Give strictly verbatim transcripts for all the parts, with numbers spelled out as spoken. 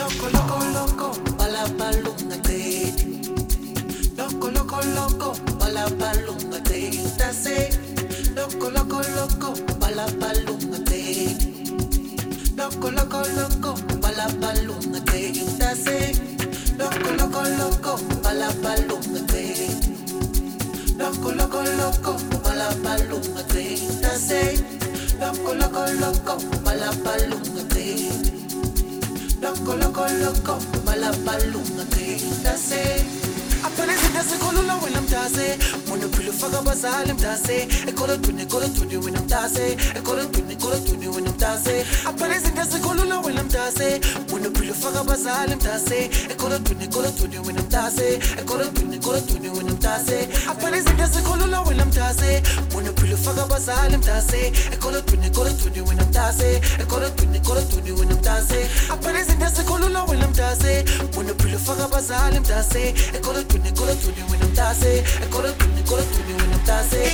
Loco, loco, loco, pala palunga te. Loco, loco, loco, pala palunga te. Tase. Loco, loco, loco, pala palunga te. Loco, loco, loco, pala palunga te. Tase. Loco, loco, loco, pala palunga te. Loco, loco, loco, pala palunga te. Tase. Loco, loco, loco, pala palunga te. Loco, loco, loco, pala palunga te. Tase. Aparece ndase kolula wena mtase. Mwana pilo faga bazale mtase. Ekolo tuni, ekolo tuni wena mtase. Ekolo tuni, ekolo tuni wena mtase. Aparece ndase kolula wena mtase. Mwana pilo faga bazale mtase. Ekolo tuni, ekolo tuni wena mtase. Ekolo tuni, ekolo tuni wena mtase. Aparece ndase kolula wena mtase. Mwana pilo faga bazale mtase. Ekolo tuni, ekolo tuni wena mtase. Ekolo tuni, ekolo tuni wena mtase. Aparece ndase kolula wena mtase. Mwana pilo faga bazale mtase. Ekolo tuni, ekolo tuni wena mtase. Ekolo tuni, ekolo tuni wena mtase.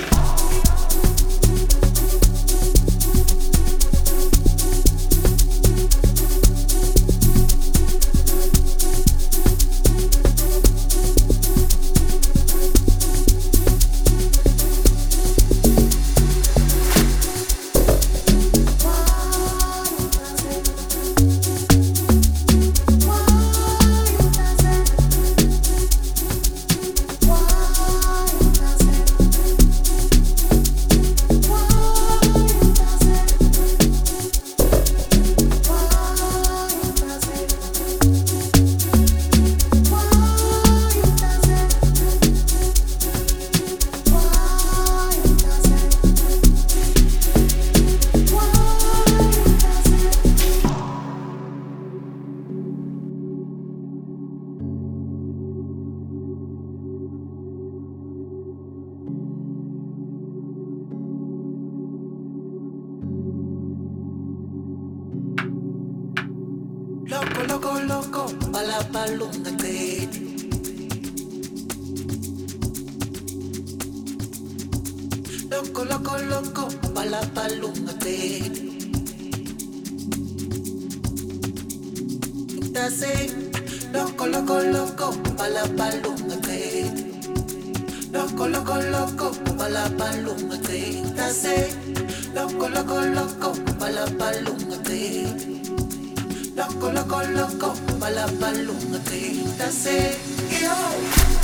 Loco, loco, loco, pala palunga te. Loco, loco, loco, pala palunga te. Tase. Loco, loco, loco, pala palunga te. Loco, loco, loco, pala palunga te. Tase. Loco, loco, loco, pala palunga te. Loco, loco, loco, pala palunga te. Tase. Yo.